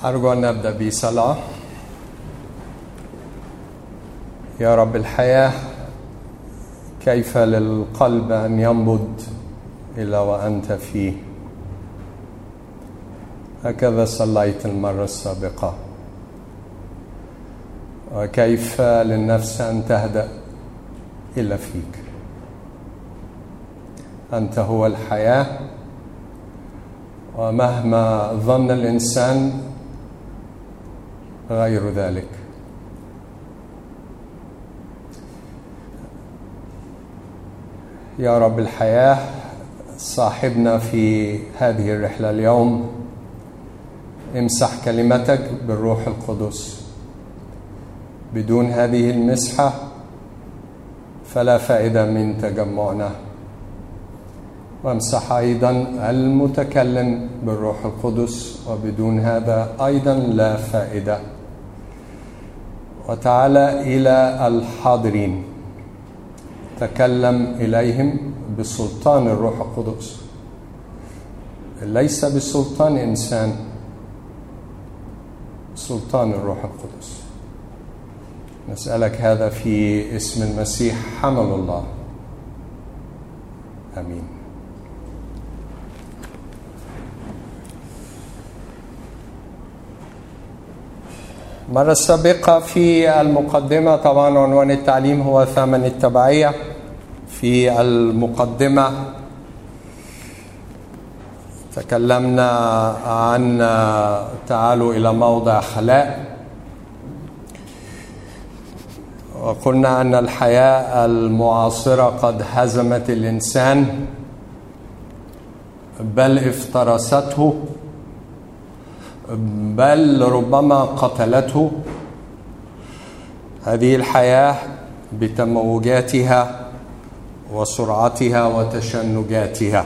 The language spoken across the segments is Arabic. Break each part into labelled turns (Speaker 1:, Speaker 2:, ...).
Speaker 1: أرجو أن نبدأ بصلاة. يا رب الحياة، كيف للقلب أن ينبض إلا وأنت فيه؟ هكذا صليت المرة السابقة. وكيف للنفس أن تهدأ إلا فيك؟ أنت هو الحياة، ومهما ظن الإنسان غير ذلك. يا رب الحياة، صاحبنا في هذه الرحلة اليوم، امسح كلمتك بالروح القدس. بدون هذه المسحة فلا فائدة من تجمعنا. وامسح أيضا المتكلم بالروح القدس، وبدون هذا أيضا لا فائدة. وتعالى إلى الحاضرين، تكلم إليهم بسلطان الروح القدس، ليس بسلطان إنسان، سلطان الروح القدس. نسألك هذا في اسم المسيح حمل الله، آمين. مرة سابقة في المقدمة، طبعا عنوان التعليم هو ثمن التبعية. في المقدمة تكلمنا عن تعالوا إلى موضع خلاء، وقلنا أن الحياة المعاصرة قد هزمت الإنسان، بل افترسته، بل ربما قتلته. هذه الحياة بتموجاتها وسرعتها وتشنجاتها.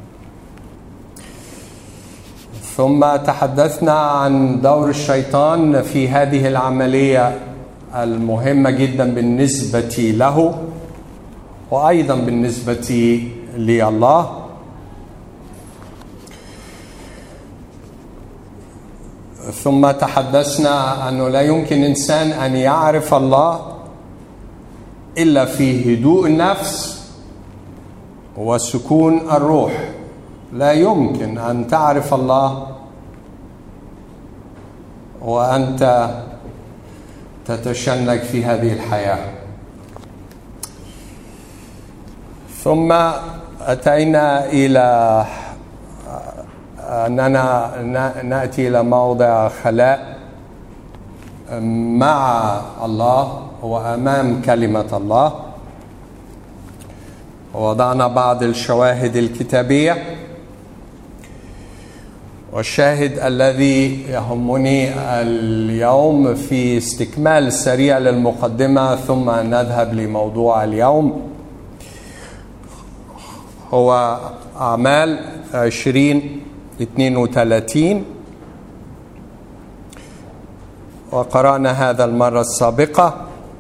Speaker 1: ثم تحدثنا عن دور الشيطان في هذه العملية المهمة جدا بالنسبة له، وأيضا بالنسبة لله. ثم تحدثنا أنه لا يمكن إنسان أن يعرف الله إلا في هدوء النفس وسكون الروح. لا يمكن أن تعرف الله وأنت تتشنج في هذه الحياة. ثم أتينا إلى أننا نأتي إلى موضع خلاء مع الله وأمام كلمة الله. ووضعنا بعض الشواهد الكتابية، والشاهد الذي يهمني اليوم في استكمال سريع للمقدمة ثم نذهب لموضوع اليوم هو أعمال 20:32. وقرأنا هذا المرة السابقة.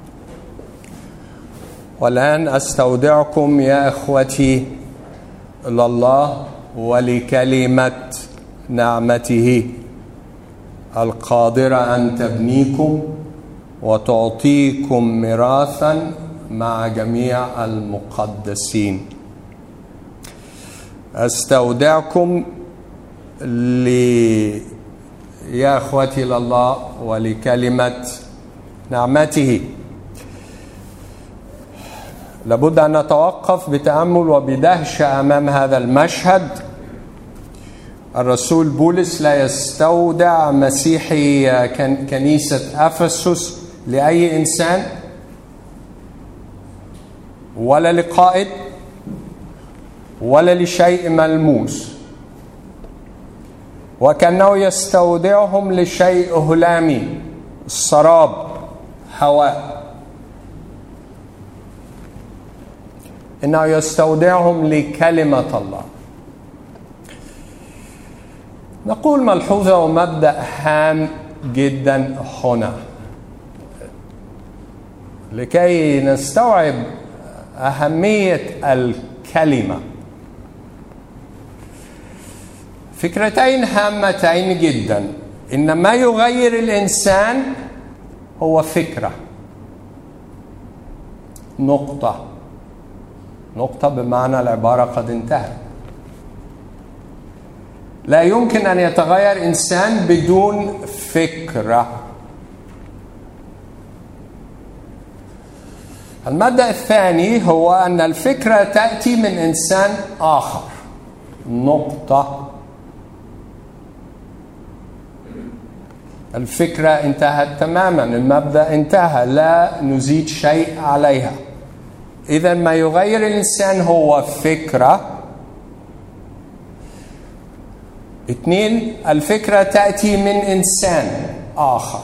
Speaker 1: والآن أستودعكم يا إخوتي لله ولكلمة نعمته القادرة أن تبنيكم وتعطيكم ميراثا مع جميع المقدسين. أستودعكم يا إخوتي لله ولكلمة نعمته. لابد أن نتوقف بتأمل وبدهشة أمام هذا المشهد. الرسول بولس لا يستودع مسيحي كنيسة أفسس لأي إنسان ولا لقائد ولا لشيء ملموس، وكأنه يستودعهم لشيء هلامي، السراب، هواء. إنه يستودعهم لكلمة الله. نقول ملحوظة ومبدأ هام جدا هنا لكي نستوعب أهمية الكلمة. فكرتين هامتين جدا. إن ما يغير الإنسان هو فكرة. نقطة بمعنى العبارة قد انتهت. لا يمكن أن يتغير إنسان بدون فكرة. المبدأ الثاني هو أن الفكرة تأتي من إنسان آخر. نقطة. الفكرة انتهت تماما، المبدأ انتهى، لا نزيد شيء عليها. إذا ما يغير الإنسان هو فكرة. 2. الفكرة تأتي من إنسان آخر.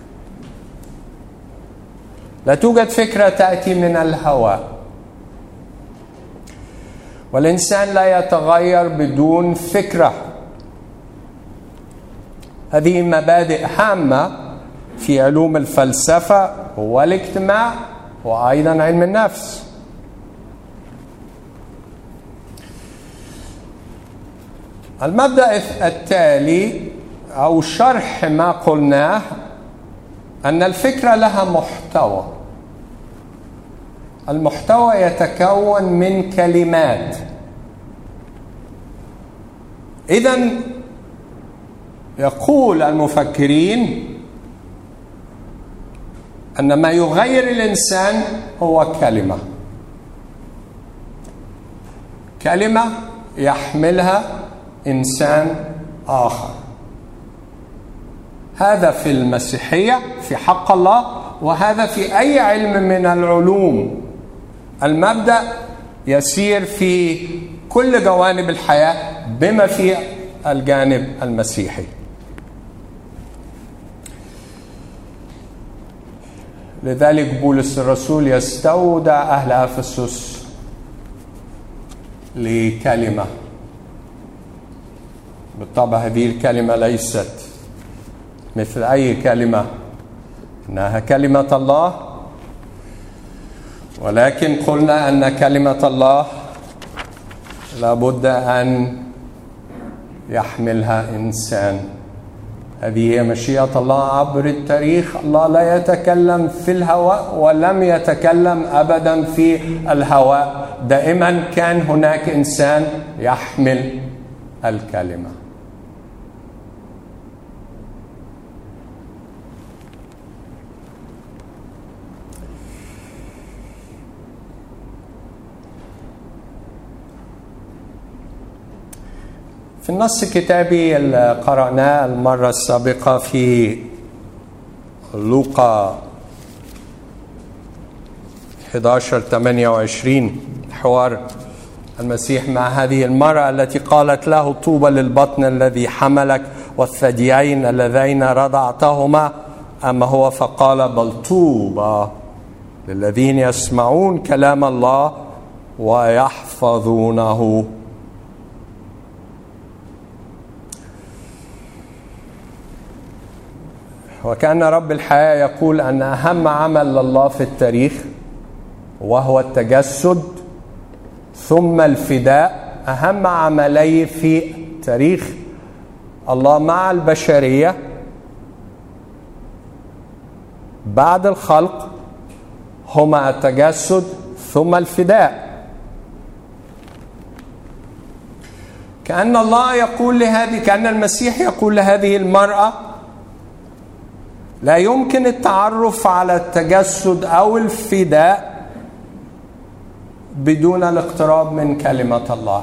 Speaker 1: لا توجد فكرة تأتي من الهواء، والإنسان لا يتغير بدون فكرة. هذه مبادئ هامة في علوم الفلسفة والاجتماع وأيضا علم النفس. المبدأ التالي أو شرح ما قلناه أن الفكرة لها محتوى. المحتوى يتكون من كلمات. إذن يقول المفكرين أن ما يغير الإنسان هو كلمة يحملها إنسان آخر. هذا في المسيحية في حق الله، وهذا في أي علم من العلوم. المبدأ يسير في كل جوانب الحياة بما في الجانب المسيحي. لذلك بولس الرسول يستودع أهل أفسس لكلمة. بالطبع هذه الكلمة ليست مثل أي كلمة، إنها كلمة الله، ولكن قلنا أن كلمة الله لابد أن يحملها إنسان. هذه هي مشيئة الله عبر التاريخ. الله لا يتكلم في الهواء ولم يتكلم أبدا في الهواء، دائما كان هناك إنسان يحمل الكلمة. في النص الكتابي اللي قرأناه المرة السابقة في لوقا 11:28، حوار المسيح مع هذه المرأة التي قالت له: طوبى للبطن الذي حملك والثديين اللذين رضعتهما. أما هو فقال: بل طوبى للذين يسمعون كلام الله ويحفظونه. وكأن رب الحياة يقول أن أهم عمل لله في التاريخ وهو التجسد ثم الفداء، أهم عملي في تاريخ الله مع البشرية بعد الخلق هما التجسد ثم الفداء. كأن الله يقول كأن المسيح يقول لهذه المرأة: لا يمكن التعرف على التجسد أو الفداء بدون الاقتراب من كلمة الله.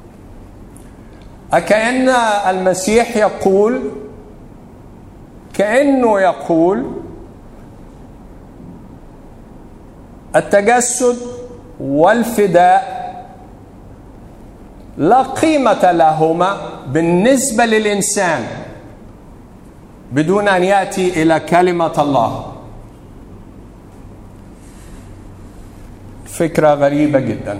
Speaker 1: كأن المسيح يقول، كأنه يقول التجسد والفداء لا قيمة لهما بالنسبة للإنسان بدون أن يأتي إلى كلمة الله. فكرة غريبة جدا.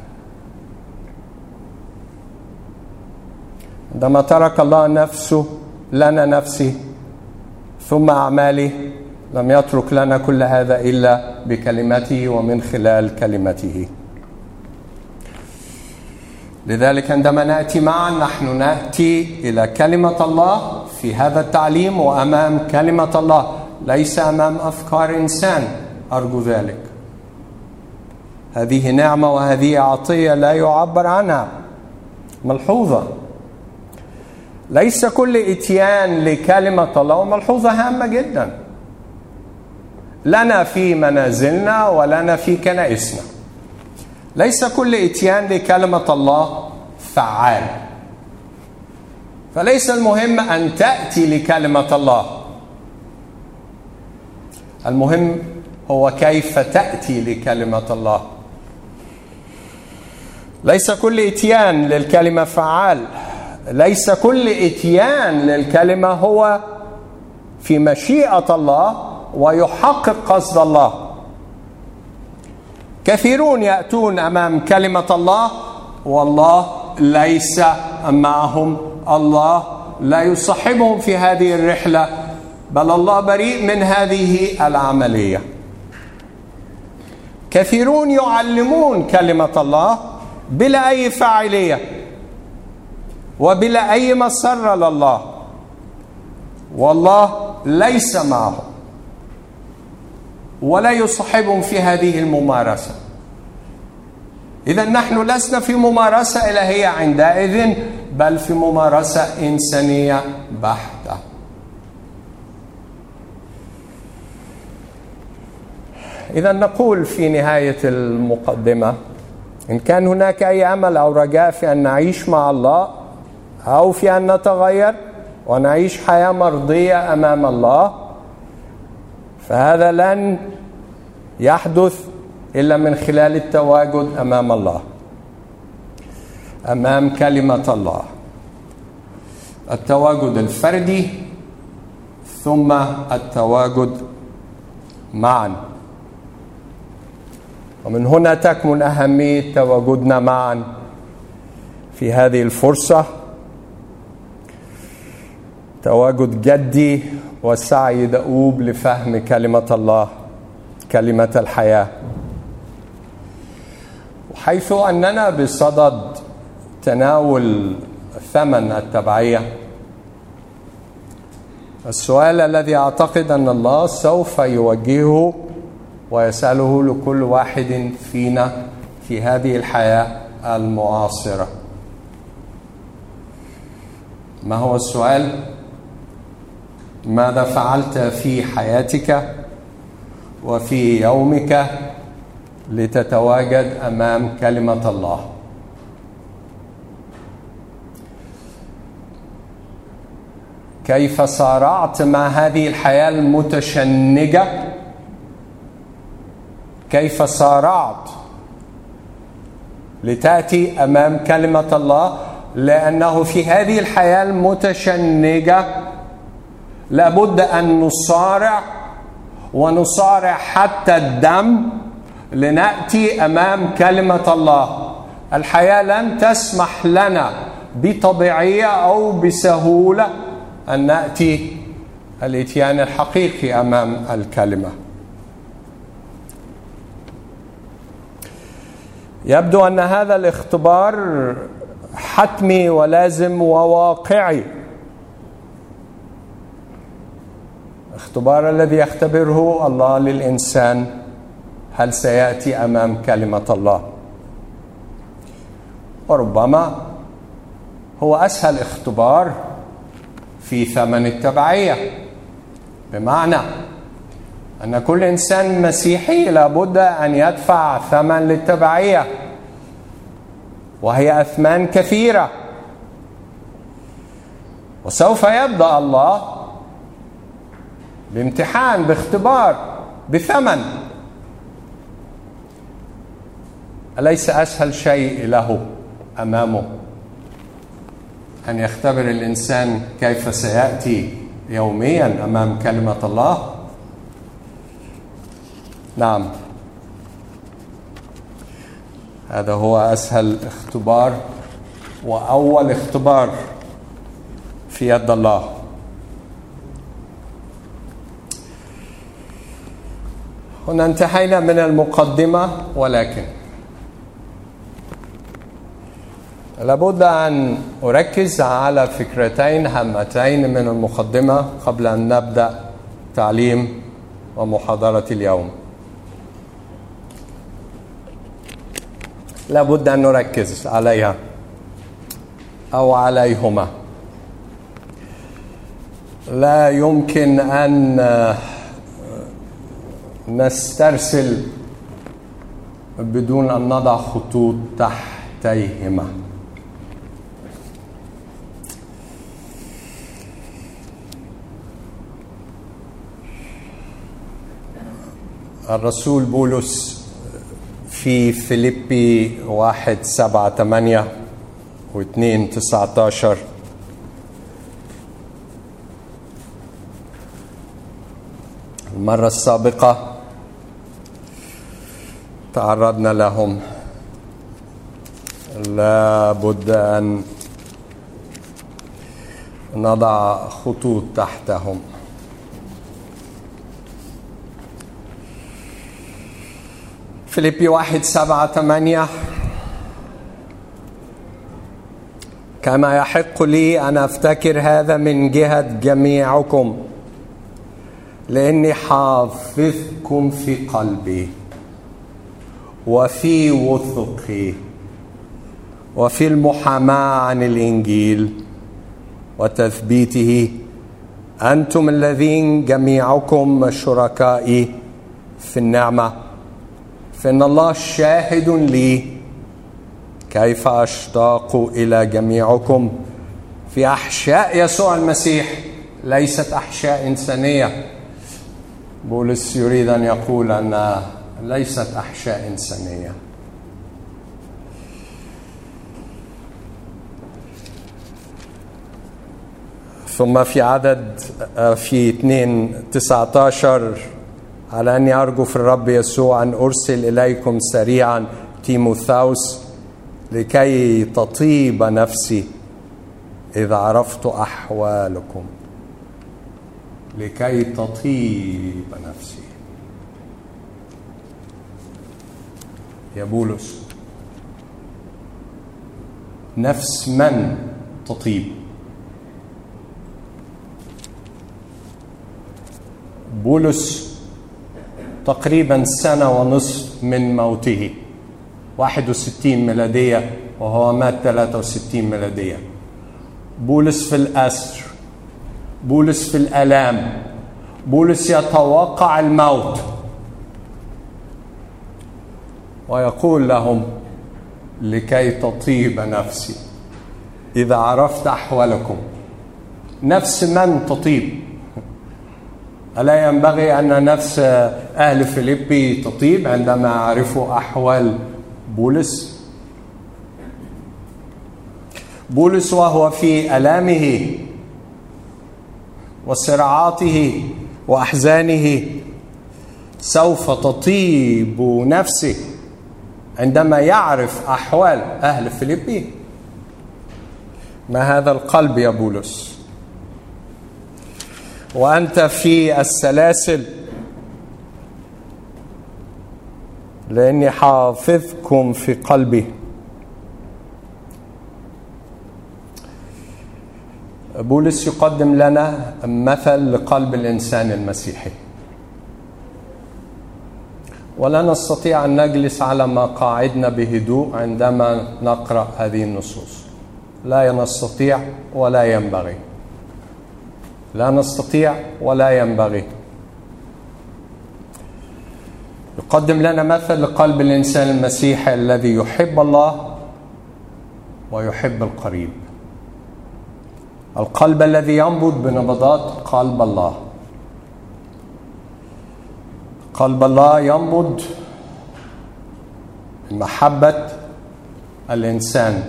Speaker 1: عندما ترك الله نفسه لنا نفسه ثم أعماله، لم يترك لنا كل هذا إلا بكلمته ومن خلال كلمته. لذلك عندما نأتي معا نحن نأتي إلى كلمة الله في هذا التعليم وأمام كلمة الله، ليس أمام أفكار إنسان. أرجو ذلك. هذه نعمة وهذه عطية لا يعبر عنها. ملحوظة، ليس كل إتيان لكلمة الله، وملحوظة هامة جدا، لنا في منازلنا ولنا في كنائسنا، ليس كل إتيان لكلمة الله فعال. فليس المهم أن تأتي لكلمة الله، المهم هو كيف تأتي لكلمة الله. ليس كل إتيان للكلمة فعال، ليس كل إتيان للكلمة هو في مشيئة الله ويحقق قصد الله. كثيرون يأتون أمام كلمة الله والله ليس معهم، الله لا يصحبهم في هذه الرحلة، بل الله بريء من هذه العملية. كثيرون يعلمون كلمة الله بلا أي فاعلية وبلا أي مسر لله، والله ليس معهم ولا يصحبهم في هذه الممارسة. إذن نحن لسنا في ممارسة إلهية عندئذ، بل في ممارسة إنسانية بحتة. إذن نقول في نهاية المقدمة: إن كان هناك أي أمل أو رجاء في أن نعيش مع الله أو في أن نتغير ونعيش حياة مرضية أمام الله، فهذا لن يحدث إلا من خلال التواجد أمام الله، أمام كلمة الله. التواجد الفردي ثم التواجد معا. ومن هنا تكمن أهمية تواجدنا معا في هذه الفرصة، تواجد جدي وسعي دؤوب لفهم كلمة الله، كلمة الحياة. وحيث أننا بصدد تناول ثمن التبعية، السؤال الذي أعتقد أن الله سوف يوجهه ويسأله لكل واحد فينا في هذه الحياة المعاصرة: ما هو السؤال؟ ماذا فعلت في حياتك وفي يومك لتتواجد أمام كلمة الله؟ كيف صارعت مع هذه الحياة المتشنجة؟ كيف صارعت لتأتي أمام كلمة الله؟ لأنه في هذه الحياة المتشنجة لابد أن نصارع، ونصارع حتى الدم لنأتي أمام كلمة الله. الحياة لن تسمح لنا بطبيعية أو بسهولة أن نأتي الإتيان الحقيقي أمام الكلمة. يبدو أن هذا الاختبار حتمي ولازم وواقعي، اختبار الذي يختبره الله للإنسان: هل سيأتي أمام كلمة الله؟ وربما هو أسهل اختبار في ثمن التبعية، بمعنى أن كل إنسان مسيحي لابد أن يدفع ثمن للتبعية، وهي أثمان كثيرة. وسوف يبدأ الله بامتحان، باختبار، بثمن. أليس أسهل شيء له أمامه أن يختبر الإنسان كيف سيأتي يوميا أمام كلمة الله؟ نعم، هذا هو أسهل اختبار وأول اختبار في يد الله. هنا انتهينا من المقدمة، ولكن لابد أن أركز على فكرتين هامتين من المقدمة قبل أن نبدأ تعليم ومحاضرة اليوم. لابد أن نركز عليها أو عليهما. لا يمكن أن نسترسل بدون أن نضع خطوط تحتيهما. الرسول بولس في فيليبي 1:7-8 و2:19 المرة السابقة تعرضنا لهم، لا بد أن نضع خطوط تحتهم. فيليبي 1:7-8 كما يحق لي أن أفتكر هذا من جهة جميعكم لأني حافظكم في قلبي وفي وثقي وفي المحاماة عن الإنجيل وتثبيته، أنتم الذين جميعكم شركائي في النعمة، فإن الله شاهد لي كيف أشتاق إلى جميعكم في أحشاء يسوع المسيح، ليست أحشاء إنسانية. بولس يريد أن يقول أن ليست أحشاء إنسانية. ثم في عدد في 2:19 على أني أرجو في الرب يسوع أن أرسل إليكم سريعا تيموثاوس لكي تطيب نفسي إذا عرفت أحوالكم. لكي تطيب نفسي. يا بولس، نفس من تطيب؟ بولس تقريبا 1.5 سنة من موته، 61 ميلادية وهو مات 63 ميلادية. بولس في الأسر، بولس في الآلام، بولس يتوقع الموت، ويقول لهم لكي تطيب نفسي إذا عرفت أحوالكم. نفس من تطيب؟ ألا ينبغي أن نفس أهل فيليبي تطيب عندما عرفوا أحوال بولس؟ بولس وهو في آلامه وصراعاته وأحزانه سوف تطيب نفسه عندما يعرف أحوال أهل فيليبي. ما هذا القلب يا بولس؟ وأنت في السلاسل، لأني حافظكم في قلبي. بولس يقدم لنا مثل لقلب الإنسان المسيحي، ولا نستطيع أن نجلس على مقاعدنا بهدوء عندما نقرأ هذه النصوص. لا نستطيع ولا ينبغي، لا نستطيع ولا ينبغي. يقدم لنا مثل لقلب الإنسان المسيحي الذي يحب الله ويحب القريب. القلب الذي ينبض بنبضات قلب الله. قلب الله ينبض بمحبة الإنسان.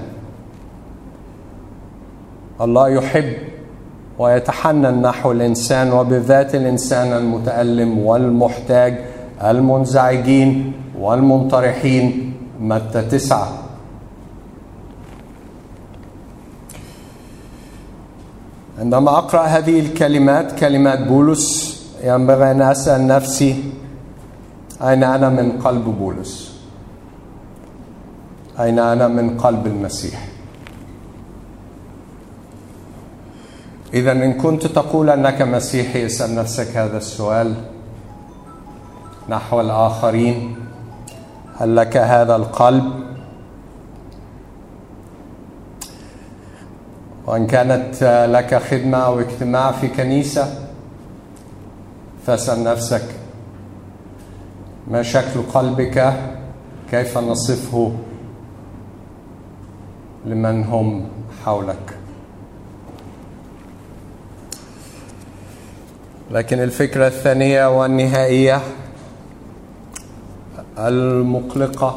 Speaker 1: الله يحب ويتحنن نحو الإنسان، وبذات الإنسان المتألم والمحتاج، المنزعجين والمنطرحين. متى 9. عندما أقرأ هذه الكلمات، كلمات بولس، ينبغي أن أسأل نفسي: أين أنا من قلب بولس؟ أين أنا من قلب المسيح؟ إذا إن كنت تقول أنك مسيحي، اسأل نفسك هذا السؤال نحو الآخرين: هل لك هذا القلب؟ وإن كانت لك خدمة أو اجتماع في كنيسة، فاسأل نفسك: ما شكل قلبك؟ كيف نصفه لمن هم حولك؟ لكن الفكرة الثانية والنهائية المقلقة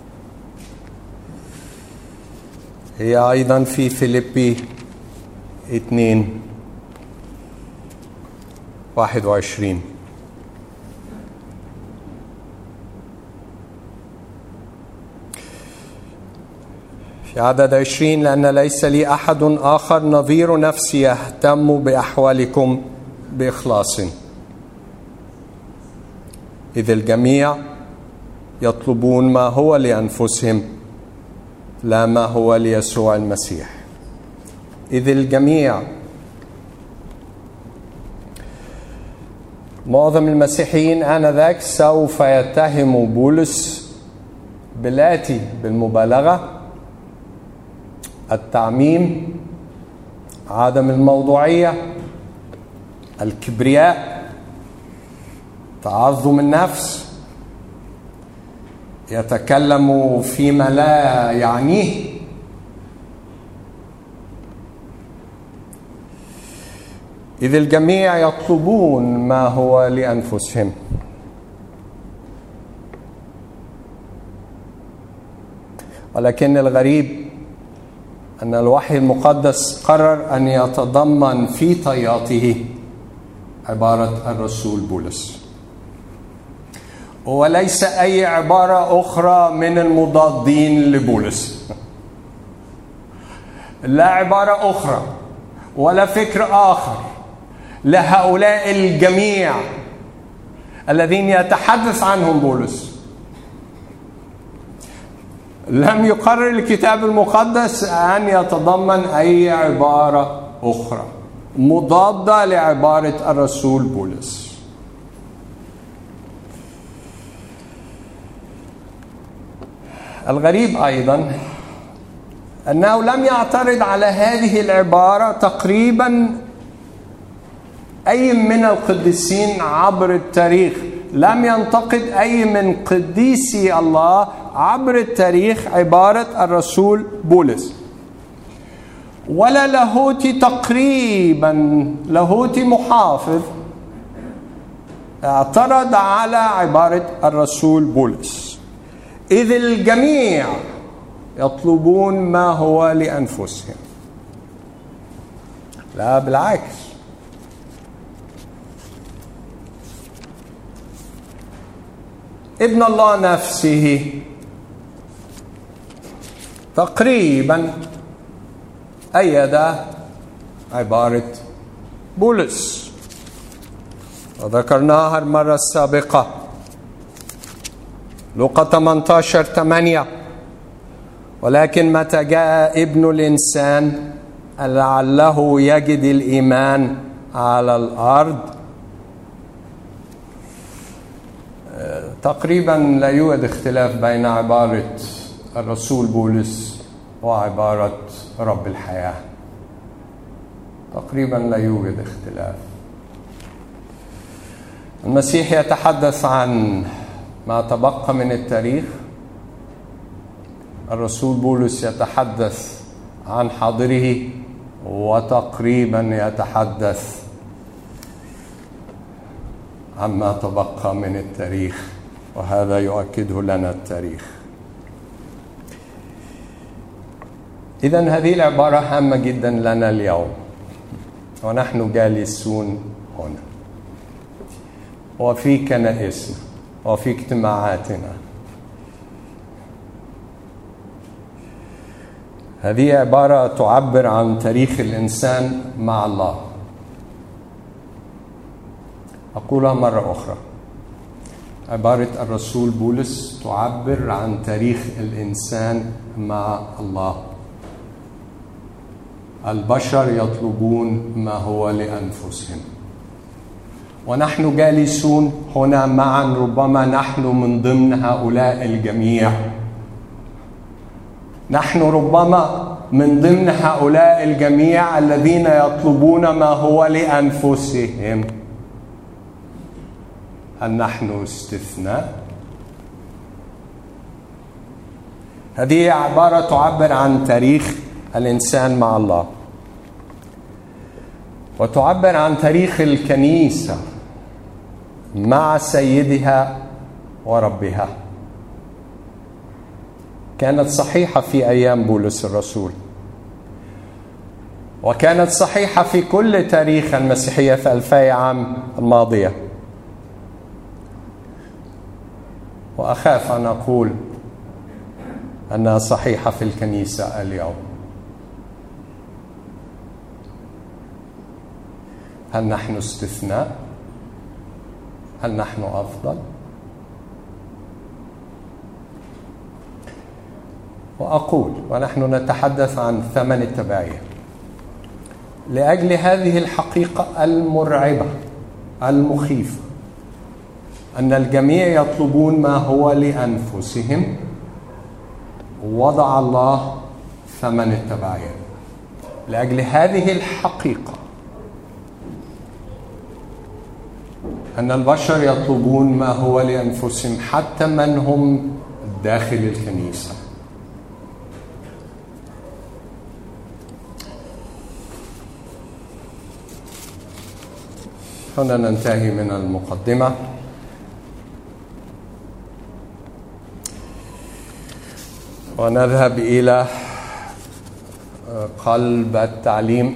Speaker 1: هي أيضا في فيليبي 2:21. في عدد 20: لأن ليس لي أحد آخر نظير نفسي يهتم بأحوالكم بإخلاص، إذ الجميع يطلبون ما هو لأنفسهم لا ما هو ليسوع المسيح. إذ الجميع. معظم المسيحيين آنذاك سوف يتهم بولس بالآتي بالمبالغة: التعميم، عدم الموضوعية، الكبرياء، تعظم النفس، يتكلم فيما لا يعنيه. إذ الجميع يطلبون ما هو لأنفسهم. ولكن الغريب أن الوحي المقدس قرر أن يتضمن في طياته عبارة الرسول بولس، وليس أي عبارة أخرى من المضادين لبولس. لا عبارة أخرى ولا فكر آخر لهؤلاء الجميع الذين يتحدث عنهم بولس. لم يقرر الكتاب المقدس أن يتضمن أي عبارة أخرى مضادة لعبارة الرسول بولس. الغريب أيضا أنه لم يعترض على هذه العبارة تقريبا أي من القديسين عبر التاريخ. لم ينتقد أي من قديسي الله عبر التاريخ عبارة الرسول بولس، ولا لاهوتي تقريبا، لاهوتي محافظ، اعترض على عبارة الرسول بولس. إذ الجميع يطلبون ما هو لأنفسهم. لا، بالعكس، ابن الله نفسه تقريبا أيد عبارة بولس، وذكرناها المرة السابقة، لوقا 18:8: ولكن متى جاء ابن الإنسان لعله يجد الإيمان على الأرض. تقريبا لا يوجد اختلاف بين عبارة الرسول بولس وعبارة رب الحياة، تقريبا لا يوجد اختلاف. المسيح يتحدث عن ما تبقى من التاريخ، الرسول بولس يتحدث عن حاضره، وتقريبا يتحدث عما تبقى من التاريخ، وهذا يؤكده لنا التاريخ. إذن هذه العبارة هامة جدا لنا اليوم ونحن جالسون هنا وفي كنائسنا وفي اجتماعاتنا. هذه عبارة تعبر عن تاريخ الإنسان مع الله. أقولها مرة أخرى: عبارة الرسول بولس تعبر عن تاريخ الإنسان مع الله. البشر يطلبون ما هو لأنفسهم. ونحن جالسون هنا معا ربما نحن من ضمن هؤلاء الجميع. نحن ربما من ضمن هؤلاء الجميع الذين يطلبون ما هو لأنفسهم. هل نحن استثناء؟ هذه عبارة تعبر عن تاريخ الإنسان مع الله، وتعبر عن تاريخ الكنيسة مع سيدها وربها. كانت صحيحة في أيام بولس الرسول، وكانت صحيحة في كل تاريخ المسيحية في 2000 عام الماضية. وأخاف أن أقول أنها صحيحة في الكنيسة اليوم. هل نحن استثناء؟ هل نحن أفضل؟ وأقول ونحن نتحدث عن ثمن التبعية لأجل هذه الحقيقة المرعبة المخيفة، أن الجميع يطلبون ما هو لأنفسهم، وضع الله ثمن التبعية. لأجل هذه الحقيقة أن البشر يطلبون ما هو لأنفسهم، حتى من هم داخل الكنيسة. هنا ننتهي من المقدمة. ونذهب إلى قلب التعليم،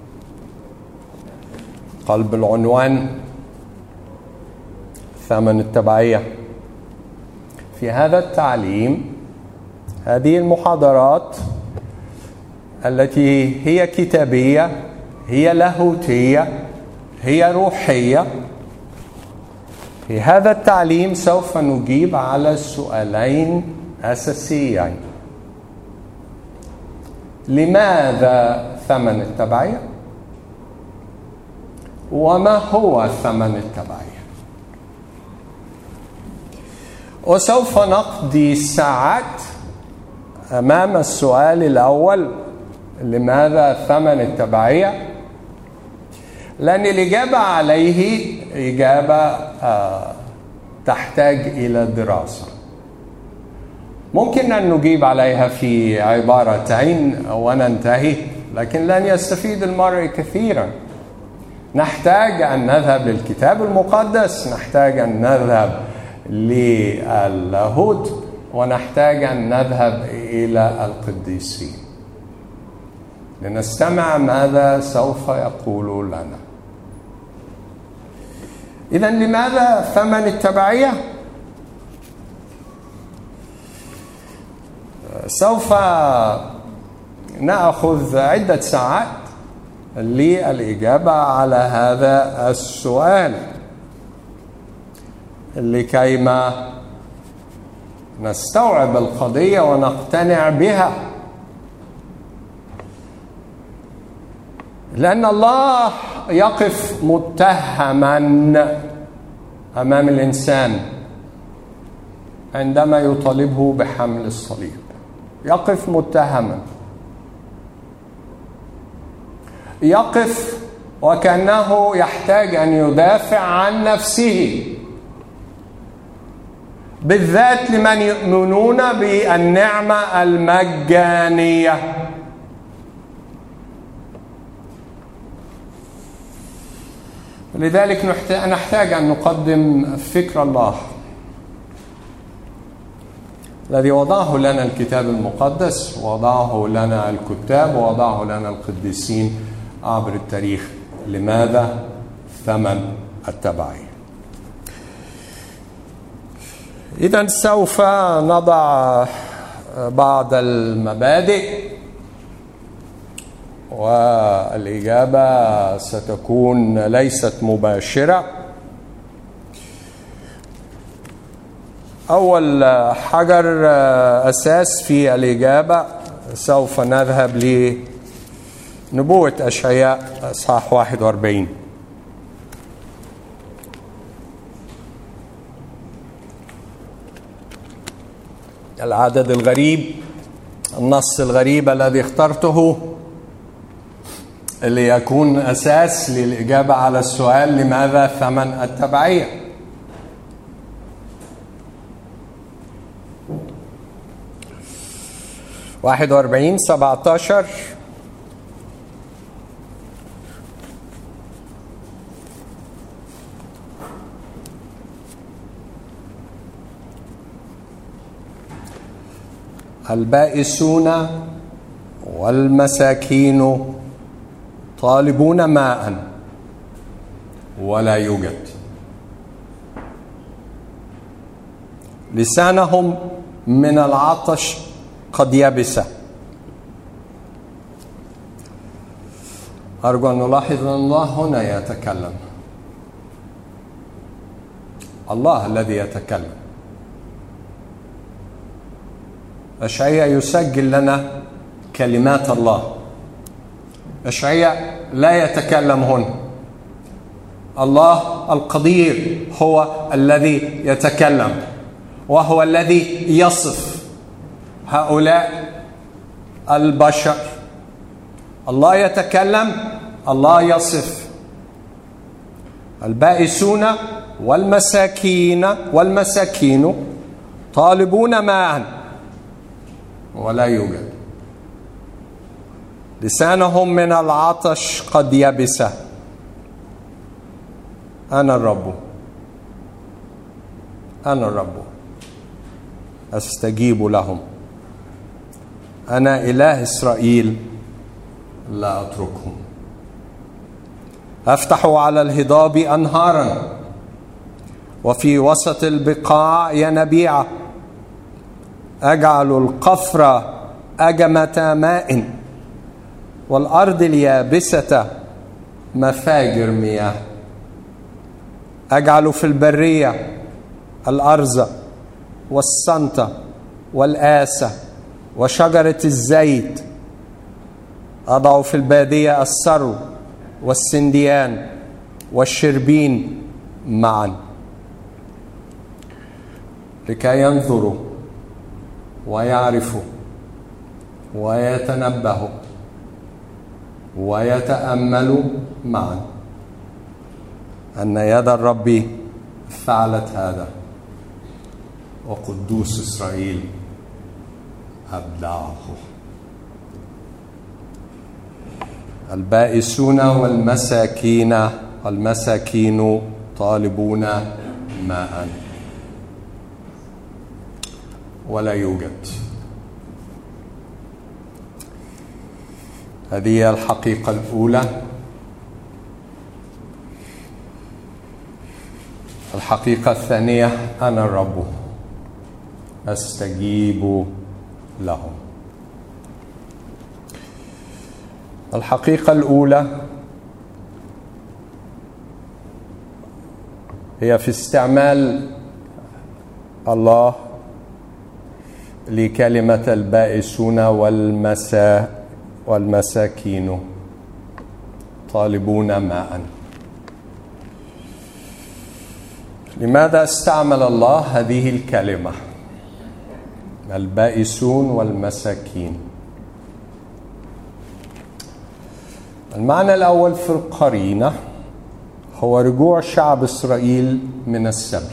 Speaker 1: قلب العنوان، ثمن التبعية. في هذا التعليم، هذه المحاضرات التي هي كتابية، هي لاهوتية، هي روحية، في هذا التعليم سوف نجيب على سؤالين أساسيين: لماذا ثمن التبعية؟ وما هو ثمن التبعية؟ وسوف نقضي ساعات أمام السؤال الأول: لماذا ثمن التبعية؟ لأن الإجابة عليه إجابة تحتاج إلى دراسة. ممكن أن نجيب عليها في عبارتين وننتهي، لكن لن يستفيد المرء كثيرا. نحتاج أن نذهب للكتاب المقدس، نحتاج أن نذهب لللاهوت، ونحتاج أن نذهب إلى القديسين لنستمع ماذا سوف يقولوا لنا. إذن لماذا ثمن التبعية؟ سوف نأخذ عدة ساعات للإجابة على هذا السؤال لكيما نستوعب القضية ونقتنع بها. لأن الله يقف متهما أمام الإنسان عندما يطالبه بحمل الصليب. يقف متهما، يقف وكأنه يحتاج أن يدافع عن نفسه، بالذات لمن يؤمنون بالنعمة المجانية. لذلك نحتاج أن نقدم فكر الله الذي وضعه لنا الكتاب المقدس، وضعه لنا الكتاب، ووضعه لنا القديسين عبر التاريخ. لماذا ثمن التبعية؟ إذن سوف نضع بعض المبادئ، والإجابة ستكون ليست مباشرة. أول حجر أساس في الإجابة سوف نذهب نبوة أشعياء إصحاح 41. العدد الغريب، النص الغريب الذي اخترته اللي يكون أساس للإجابة على السؤال لماذا ثمن التبعية. واحد 41:17. البائسون والمساكين طالبون ماء ولا يوجد، لسانهم من العطش قد يبس. أرجو أن نلاحظ أن الله هنا يتكلم، الله الذي يتكلم. أشعياء يسجل لنا كلمات الله. أشعياء لا يتكلم هنا، الله القدير هو الذي يتكلم، وهو الذي يصف هؤلاء البشر. الله يتكلم، الله يصف. البائسون والمساكين طالبون ماء ولا يوجد، لسانهم من العطش قد يبس. أنا الرب أستجيب لهم، أنا إله إسرائيل لا أتركهم. أفتح على الهضاب أنهارا، وفي وسط البقاع ينابيع. أجعل القفر أجمة ماء، والأرض اليابسة مفاجر مياه. أجعل في البرية الأرز والصنط والآسة وشجرة الزيت. أضع في البادية السرو والسنديان والشربين معا، لكي ينظروا ويعرفوا ويتنبهوا ويتأملوا معا أن يد الرب فعلت هذا، وقدوس إسرائيل أبدعه. البائسون والمساكين طالبون ماء ولا يوجد. هذه الحقيقة الأولى. الحقيقة الثانية، أنا الرب أستجيب لهم. الحقيقة الأولى هي في استعمال الله لكلمة البائسون والمساكين طالبون ماء. لماذا استعمل الله هذه الكلمة البائسون والمساكين؟ المعنى الأول في القرينة هو رجوع شعب إسرائيل من السبي.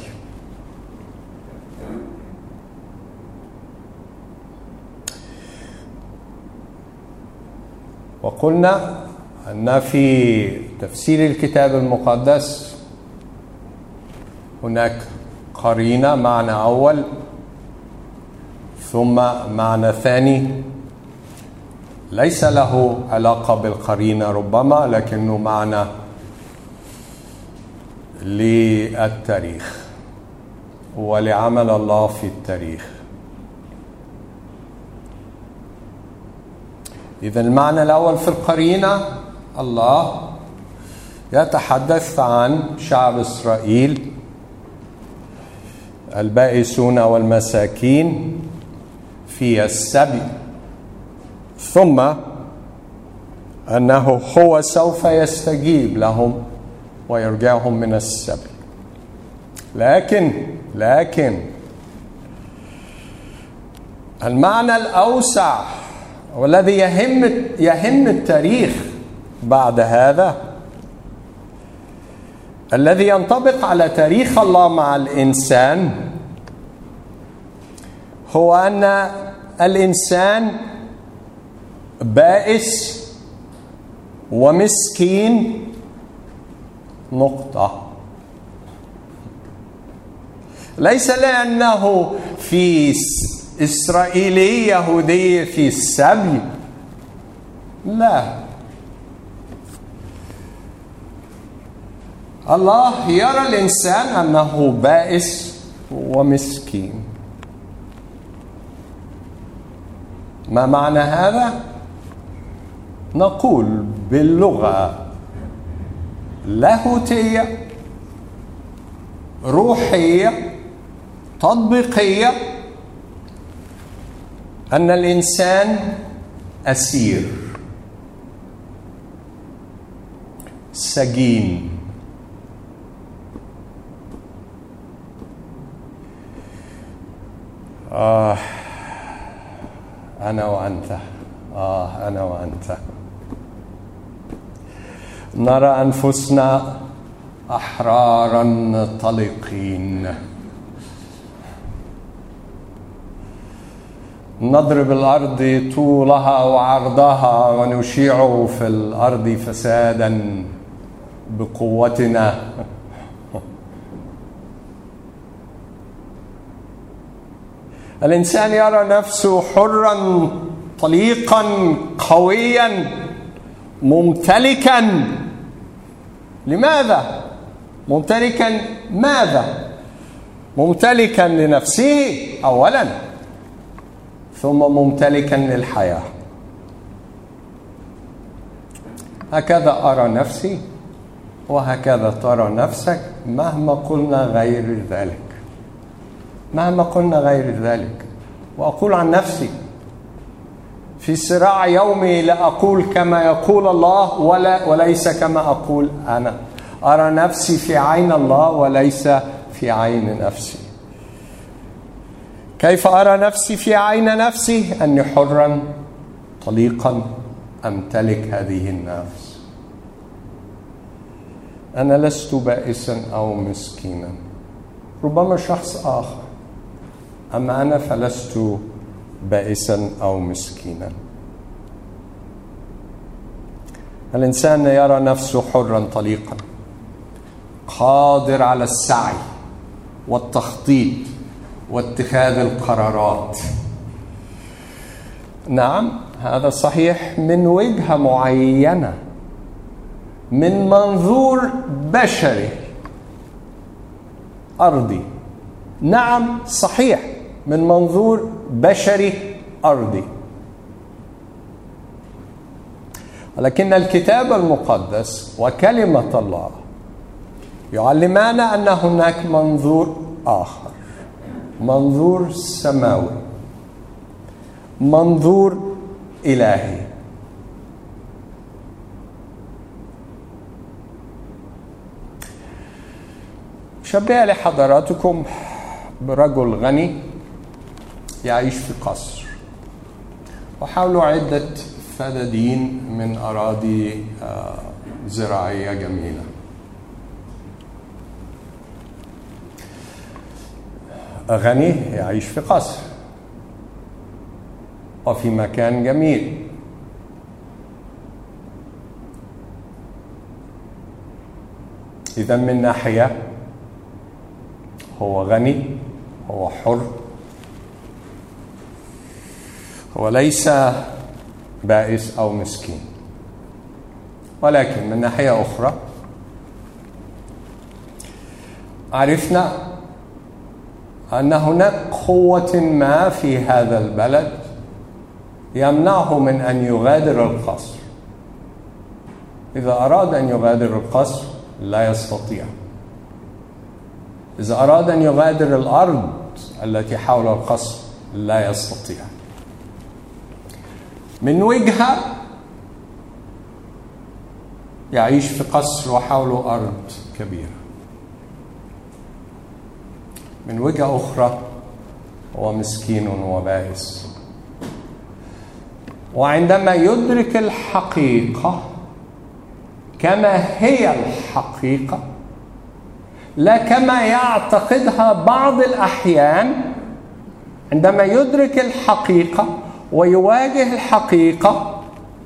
Speaker 1: وقلنا أن في تفسير الكتاب المقدس هناك قرينة، معنى أول، ثم معنى ثاني ليس له علاقة بالقرينة ربما، لكنه معنى للتاريخ ولعمل الله في التاريخ. إذا المعنى الأول في القرينة، الله يتحدث عن شعب إسرائيل البائسون والمساكين في السبي، ثم أنه هو سوف يستجيب لهم ويرجعهم من السبي. لكن المعنى الأوسع والذي يهم التاريخ بعد هذا، الذي ينطبق على تاريخ الله مع الإنسان، هو أن الإنسان بائس ومسكين، نقطة. ليس لأنه في إسرائيلية يهودية في السبي، لا، الله يرى الإنسان أنه بائس ومسكين. ما معنى هذا؟ نقول باللغة لاهوتية روحية تطبيقية أن الإنسان أسير سجين. أنا وأنت، أنا وأنت نرى أنفسنا أحرارا طليقين، نضرب الأرض طولها وعرضها ونشيع في الأرض فسادا بقوتنا. الإنسان يرى نفسه حرا طليقا قويا ممتلكا. لماذا؟ ممتلكا ماذا؟ ممتلكا لنفسه أولا، ثم ممتلكا للحياة. هكذا أرى نفسي وهكذا ترى نفسك، مهما قلنا غير ذلك، مهما قلنا غير ذلك. وأقول عن نفسي في صراع يومي، لا أقول كما يقول الله وليس كما أقول أنا. أرى نفسي في عين الله وليس في عين نفسي. كيف أرى نفسي في عين نفسي؟ أني حرا طليقا أمتلك هذه النفس. أنا لست بائسا أو مسكينا، ربما شخص آخر، أما أنا فلست بائسا أو مسكينا. الإنسان يرى نفسه حرا طليقا قادر على السعي والتخطيط واتخاذ القرارات. نعم، هذا صحيح من وجهة معينة، من منظور بشري أرضي. نعم صحيح، من منظور بشري أرضي. ولكن الكتاب المقدس وكلمة الله يعلمان أن هناك منظور آخر، منظور سماوي، منظور إلهي. شبه لحضراتكم برجل غني يعيش في قصر، وحوله عدة فدادين من أراضي زراعية جميلة. غني يعيش في قصر وفي مكان جميل. إذا من ناحية هو غني، هو حر، هو ليس بائس أو مسكين. ولكن من ناحية أخرى عرفنا أن هناك قوة ما في هذا البلد يمنعه من أن يغادر القصر. إذا أراد أن يغادر القصر لا يستطيع. إذا أراد أن يغادر الأرض التي حول القصر لا يستطيع. من وجهة يعيش في قصر وحوله أرض كبيرة. من وجهة أخرى هو مسكين وبائس. وعندما يدرك الحقيقة كما هي الحقيقة لا كما يعتقدها بعض الأحيان، عندما يدرك الحقيقة ويواجه الحقيقة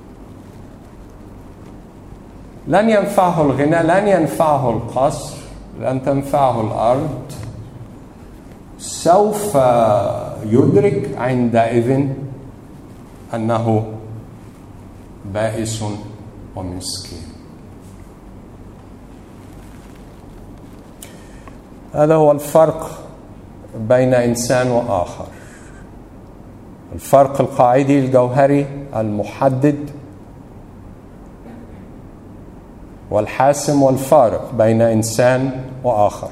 Speaker 1: لن ينفعه الغنى، لن ينفعه القصر، لن تنفعه الأرض. سوف يدرك عندئذ أنه بائس ومسكين. هذا هو الفرق بين إنسان وآخر، الفرق القاعدي الجوهري المحدد والحاسم والفارق بين إنسان وآخر.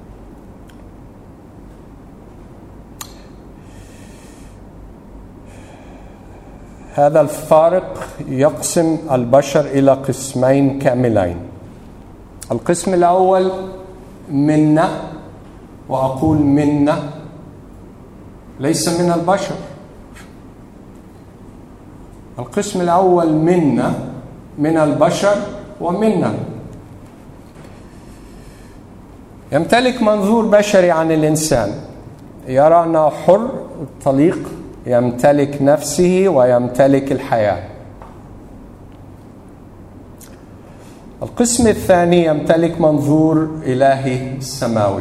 Speaker 1: هذا الفارق يقسم البشر إلى قسمين كاملين. القسم الأول منا، وأقول منا ليس من البشر. القسم الأول منا، من البشر ومنا. يمتلك منظور بشري عن الإنسان، يرى أنه حر طليق، يمتلك نفسه ويمتلك الحياة. القسم الثاني يمتلك منظور إلهي سماوي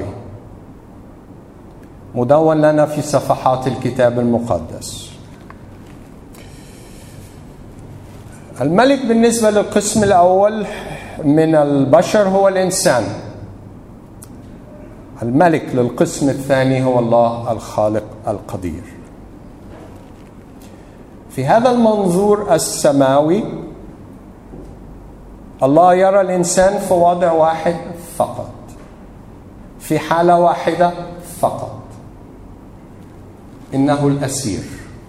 Speaker 1: مدون لنا في صفحات الكتاب المقدس. الملك بالنسبة للقسم الأول من البشر هو الإنسان. الملك للقسم الثاني هو الله الخالق القدير. في هذا المنظور السماوي الله يرى الإنسان في وضع واحد فقط، في حالة واحدة فقط، إنه الأسير.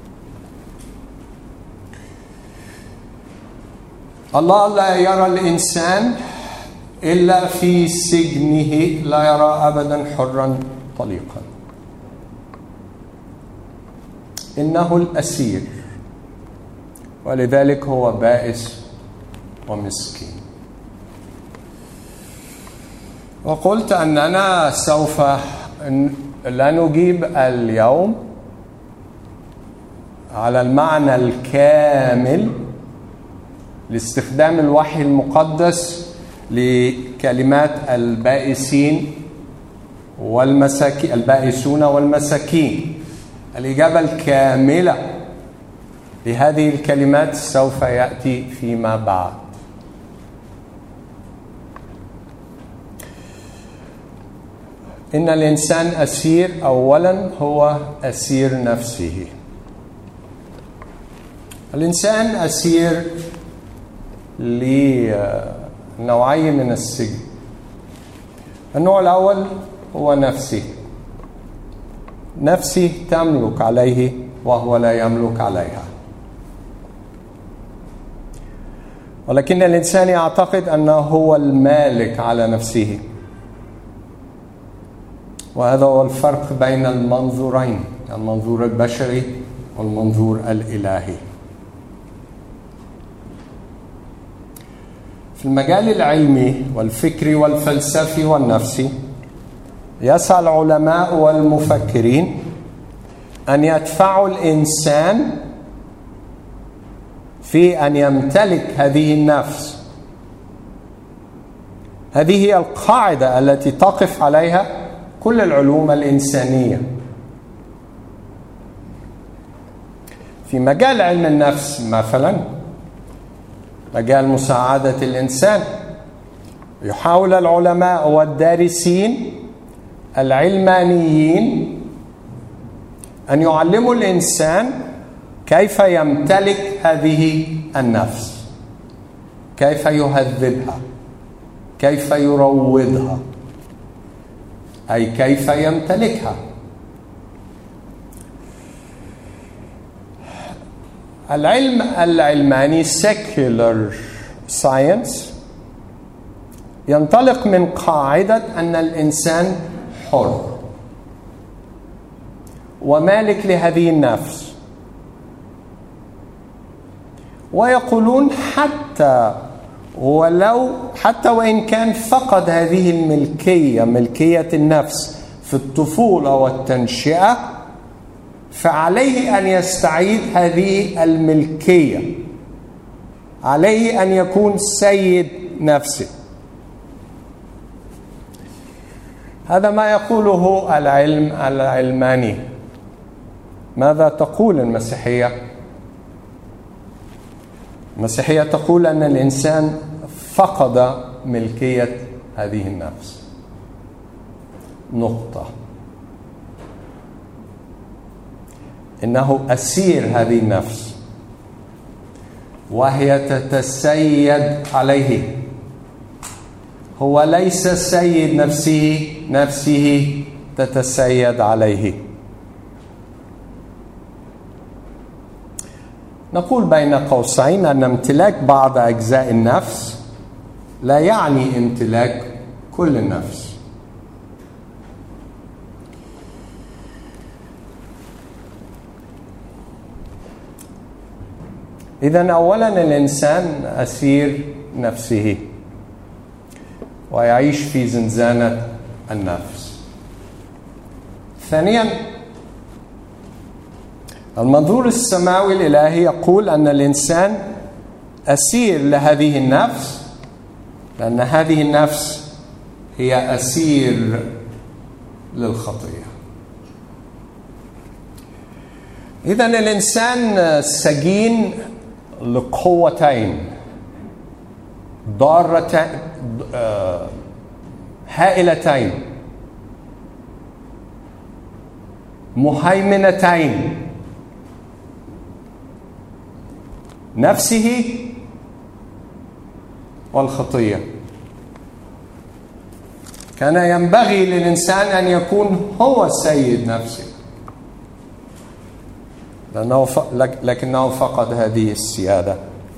Speaker 1: الله لا يرى الإنسان إلا في سجنه، لا يرى أبدا حرا طليقا، إنه الأسير، ولذلك هو بائس ومسكين. وقلت أننا سوف لا نجيب اليوم على المعنى الكامل لاستخدام الوحي المقدس لكلمات البائسين والمساكين، البائسون والمساكين. الإجابة الكاملة لهذه الكلمات سوف يأتي فيما بعد. إن الإنسان أسير، أولا هو أسير نفسه. الإنسان أسير لنوعين من السجن. النوع الأول هو نفسه، نفسه تملك عليه وهو لا يملك عليها. ولكن الإنسان يعتقد أنه هو المالك على نفسه، وهذا هو الفرق بين المنظورين، المنظور البشري والمنظور الإلهي. في المجال العلمي والفكري والفلسفي والنفسي يسعى العلماء والمفكرين أن يدفعوا الإنسان في أن يمتلك هذه النفس. هذه هي القاعدة التي تقف عليها كل العلوم الإنسانية. في مجال علم النفس مثلا، مجال مساعدة الإنسان، يحاول العلماء والدارسين العلمانيين أن يعلموا الإنسان كيف يمتلك هذه النفس، كيف يهذبها، كيف يروضها، أي كيف يمتلكها. العلم العلماني secular science ينطلق من قاعدة أن الإنسان حر ومالك لهذه النفس، ويقولون حتى وإن كان فقد هذه الملكية، ملكية النفس في الطفولة والتنشئة، فعليه أن يستعيد هذه الملكية، عليه أن يكون سيد نفسه. هذا ما يقوله العلم العلماني. ماذا تقول المسيحية؟ المسيحية تقول أن الإنسان فقد ملكية هذه النفس، نقطة. إنه أسير هذه النفس وهي تتسيد عليه. هو ليس سيد نفسه تتسيد عليه. نقول بين قوسين أن امتلاك بعض أجزاء النفس لا يعني امتلاك كل النفس. إذن أولا الإنسان أسير نفسه ويعيش في زنزانة النفس. ثانيا المنظور السماوي الإلهي يقول أن الإنسان أسير لهذه النفس، لأن هذه النفس هي أسير للخطية. إذن الإنسان سجين لقوتين ضارتين هائلتين مهيمنتين، نفسه والخطية. كان ينبغي للإنسان أن يكون هو سيد نفسه، لكنه فقد هذه السيادة،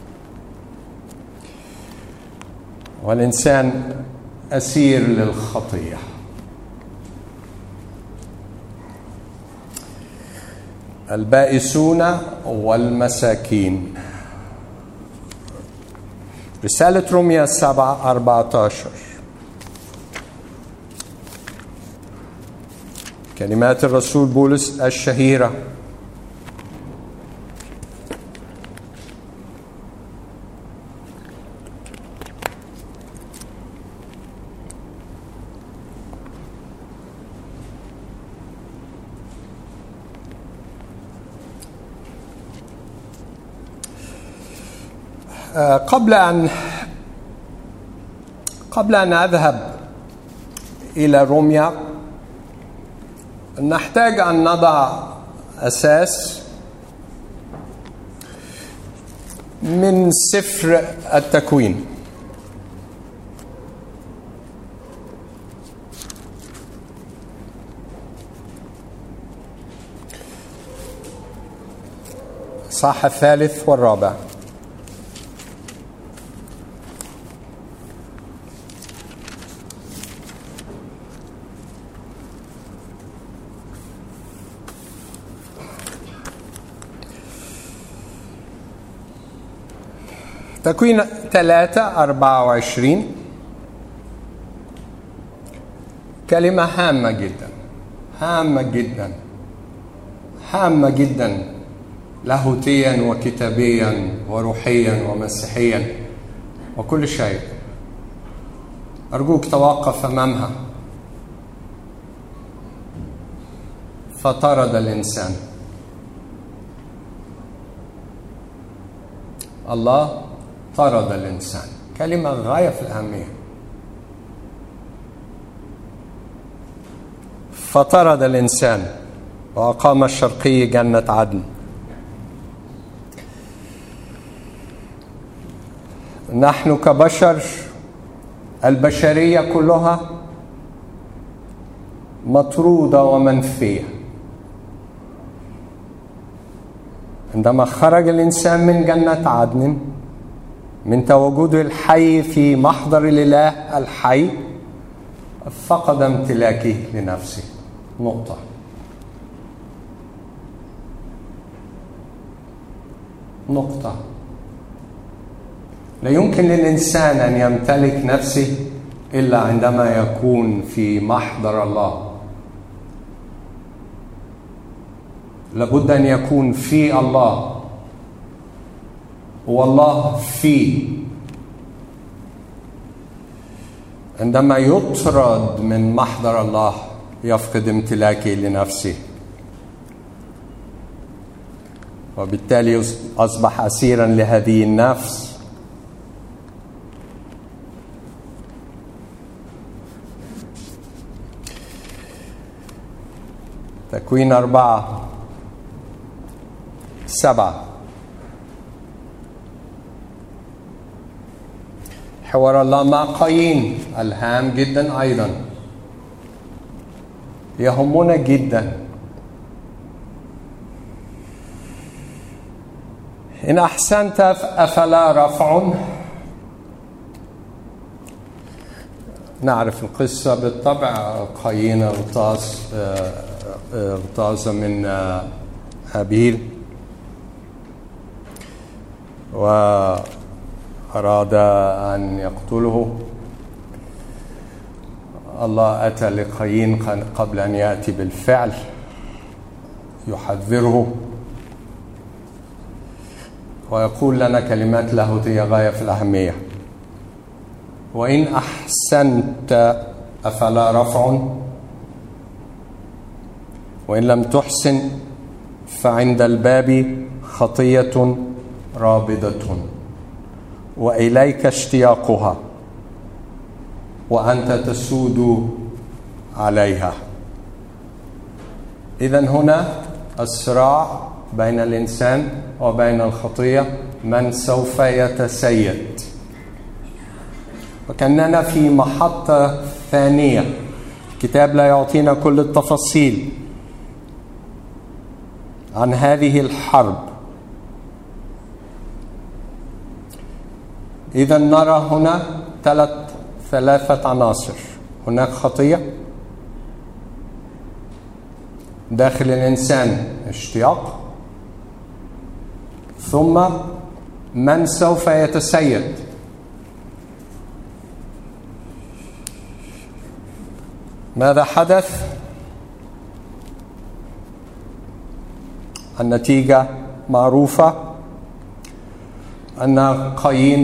Speaker 1: والإنسان أسير للخطية. البائسون والمساكين. رسالة رومية 7:14. كلمات الرسول بولس الشهيرة: قبل أن أذهب إلى روميا نحتاج أن نضع أساس من سفر التكوين. الإصحاح 3 و4. تكوين 3:24. كلمة هامة جدا، هامة جدا، هامة جدا، لاهوتيا وكتابيا وروحيا ومسيحيا وكل شيء. أرجوك توقف أمامها. فطرد الإنسان. الله طرد الإنسان. كلمة غاية في الأهمية. فطرد الإنسان وأقام الشرقي جنة عدن. نحن كبشر، البشرية كلها مطرودة ومنفية. عندما خرج الإنسان من جنة عدن، من تواجده الحي في محضر الإله الحي فقد امتلاكه لنفسه. نقطة. نقطة. لا يمكن للإنسان أن يمتلك نفسه إلا عندما يكون في محضر الله. لابد أن يكون في الله والله فيه. عندما يطرد من محضر الله يفقد امتلاكه لنفسه، وبالتالي أصبح أسيرا لهذه النفس. تكوين 4:7. حوار الله مع قايين الهام جدا أيضا، يهمنا جدا. إن أحسنت أفلا رفع. نعرف القصة بالطبع. قايين اغتاظ من هابيل وأراد أن يقتله. الله أتى لقايين قبل أن يأتي بالفعل يحذره ويقول لنا كلمات لاهوتية غاية في الأهمية. وإن أحسنت أفلا رفع، وإن لم تحسن فعند الباب خطية رابضة وإليك اشتياقها وأنت تسود عليها. إذن هنا الصراع بين الإنسان وبين الخطية، من سوف يتسيد. وكأننا في محطة ثانية. الكتاب لا يعطينا كل التفاصيل عن هذه الحرب. إذا نرى هنا ثلاثة عناصر. هناك خطية داخل الإنسان، اشتياق، ثم من سوف يتسيد. ماذا حدث؟ النتيجة معروفة، أن قايين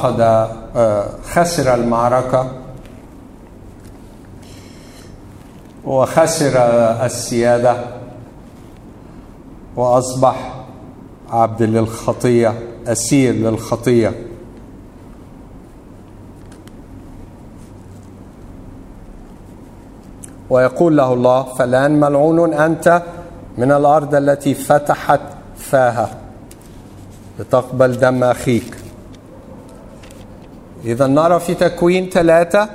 Speaker 1: خسر المعركة وخسر السيادة وأصبح عبد للخطية، أسير للخطية. ويقول له الله: فالآن ملعون أنت من الأرض التي فتحت فاها لتقبل دم أخيك. إذا نرى في تكوين 3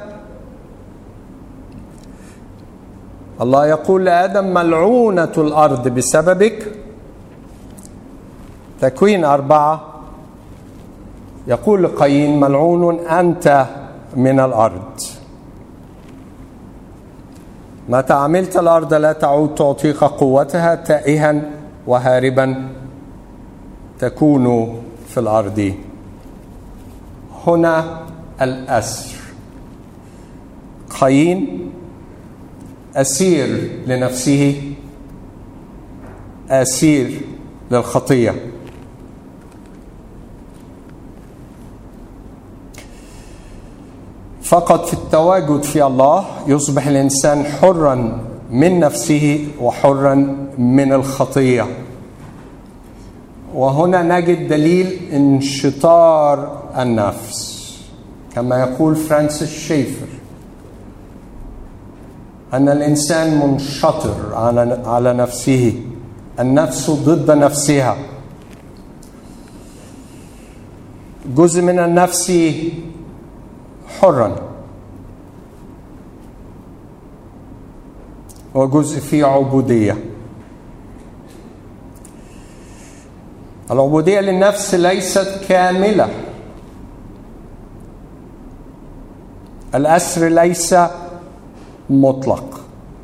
Speaker 1: الله يقول لآدم: ملعونة الأرض بسببك. تكوين 4 يقول لقايين: ملعون أنت من الأرض. متى عملت الأرض لا تعود تعطيك قوتها، تائها وهاربا تكون في الأرض. هنا الأسر. قايين أسير لنفسه، أسير للخطية. فقط في التواجد في الله يصبح الإنسان حرا من نفسه وحرا من الخطية. وهنا نجد دليل انشطار النفس، كما يقول فرانسيس شيفر أن الإنسان منشطر على نفسه، النفس ضد نفسها. جزء من النفس حرا وجزء فيه عبودية. العبودية للنفس ليست كاملة، الأسر ليس مطلق.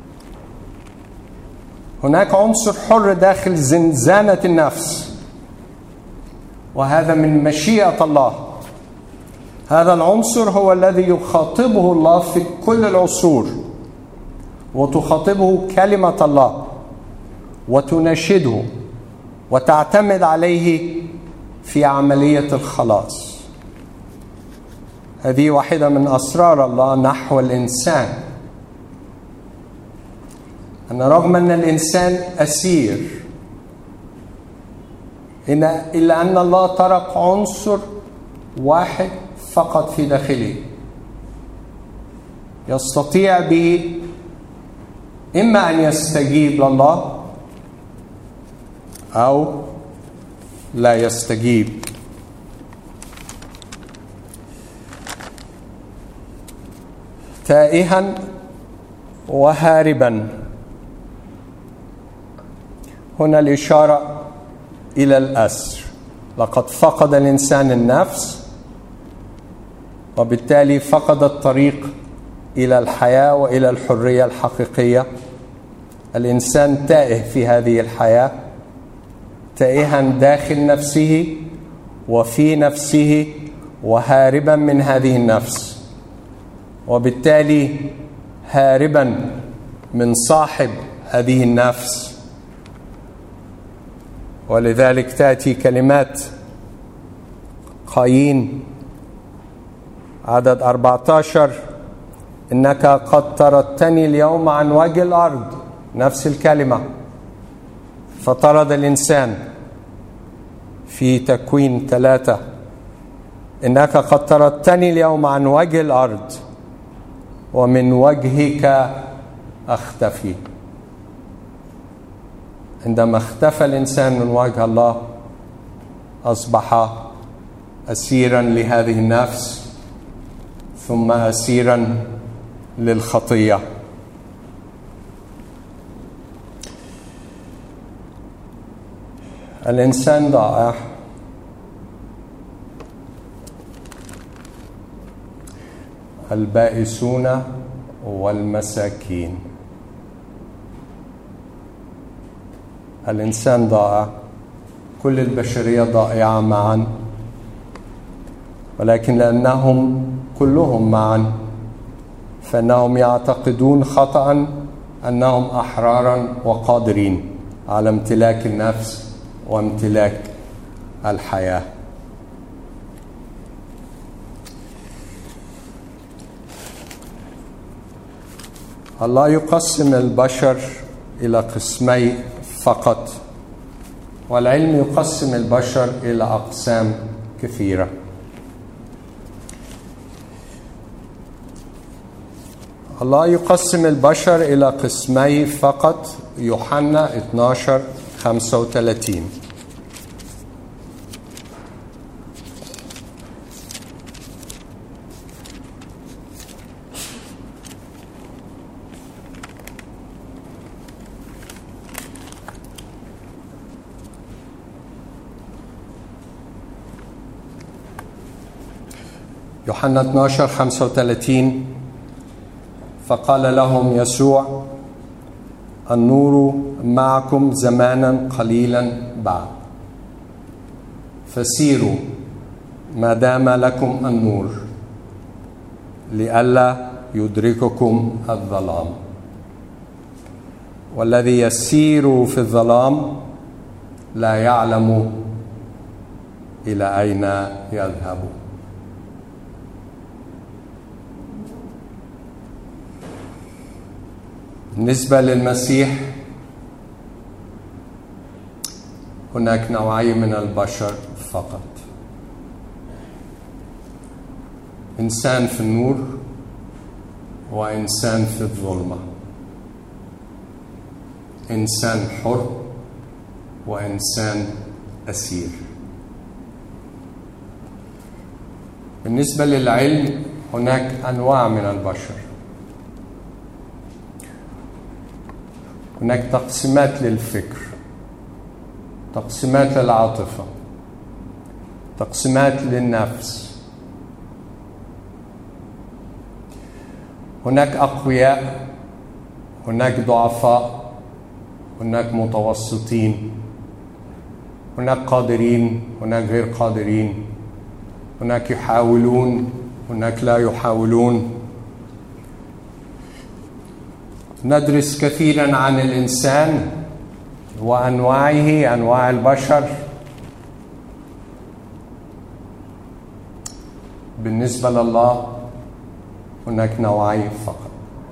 Speaker 1: هناك عنصر حر داخل زنزانة النفس، وهذا من مشيئة الله. هذا العنصر هو الذي يخاطبه الله في كل العصور، وتخاطبه كلمة الله وتناشده وتعتمد عليه في عملية الخلاص. هذه واحدة من أسرار الله نحو الإنسان، أن رغم أن الإنسان أسير إلا أن الله ترك عنصر واحد فقط في داخله يستطيع به إما أن يستجيب لله أو لا يستجيب. تائها وهاربا، هنا الإشارة إلى الأسر. لقد فقد الإنسان النفس، وبالتالي فقد الطريق إلى الحياة وإلى الحرية الحقيقية. الإنسان تائه في هذه الحياة، تائها داخل نفسه وفي نفسه، وهاربا من هذه النفس، وبالتالي هاربا من صاحب هذه النفس. ولذلك تأتي كلمات قايين عدد 14: إنك قد طردتني اليوم عن وجه الأرض. نفس الكلمة، فطرد الإنسان في تكوين 3: إنك قد طردتني اليوم عن وجه الأرض ومن وجهك أختفي. عندما اختفى الإنسان من وجه الله أصبح أسيرا لهذه النفس، ثم أسيرا للخطية. الإنسان ضائع، البائسون والمساكين. الإنسان ضائع، كل البشرية ضائعة معا، ولكن لأنهم كلهم معا فإنهم يعتقدون خطأ أنهم أحرارا وقادرين على امتلاك النفس وامتلاك الحياة. الله يقسم البشر إلى قسمي فقط، والعلم يقسم البشر إلى أقسام كثيرة. الله يقسم البشر إلى قسمي فقط. يوحنا 12:35: يوحنا 12:35: فقال لهم يسوع: النور معكم زمانا قليلا بعد، فسيروا ما دام لكم النور لئلا يدرككم الظلام، والذي يسير في الظلام لا يعلم إلى أين يذهب. بالنسبة للمسيح هناك نوعية من البشر فقط: إنسان في النور وإنسان في الظلمة، إنسان حر وإنسان أسير. بالنسبة للعلم هناك أنواع من البشر. هناك تقسيمات للفكر، تقسيمات للعاطفة، تقسيمات للنفس. هناك أقوياء، هناك ضعفاء، هناك متوسطين، هناك قادرين، هناك غير قادرين، هناك يحاولون، هناك لا يحاولون. ندرس كثيرا عن الإنسان وأنواعه، أنواع البشر. بالنسبة لله هناك نوعين فقط: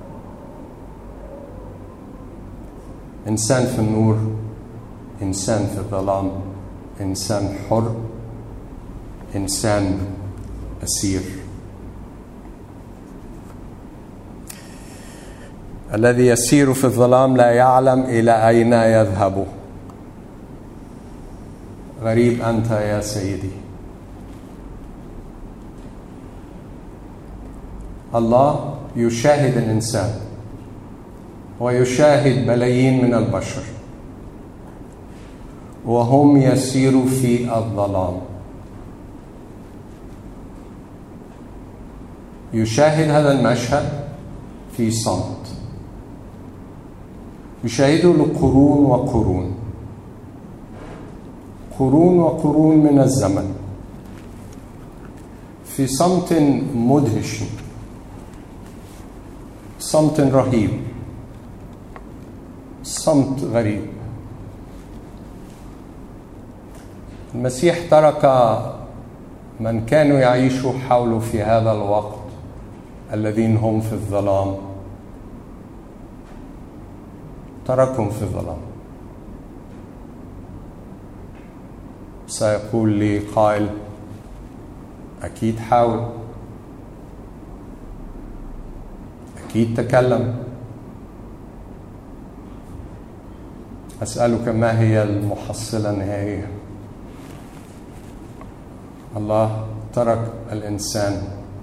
Speaker 1: إنسان في النور، إنسان في الظلام، إنسان حر، إنسان أسير. الذي يسير في الظلام لا يعلم إلى أين يذهب. غريب أنت يا سيدي. الله يشاهد الإنسان ويشاهد ملايين من البشر وهم يسيروا في الظلام. يشاهد هذا المشهد في صمت، يشاهده لقرون وقرون، قرون وقرون من الزمن، في صمت مدهش، صمت رهيب، صمت غريب. المسيح ترك من كانوا يعيشوا حوله في هذا الوقت الذين هم في الظلام، تركهم في الظلام. سيقول لي قائل: أكيد حاول، أكيد تكلم. أسألك: ما هي المحصلة النهائية؟ الله ترك الإنسان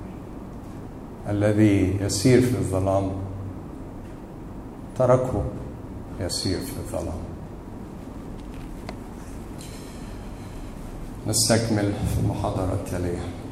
Speaker 1: الذي يسير في الظلام، تركه يسير في الظلام. نستكمل في المحاضرة التالية.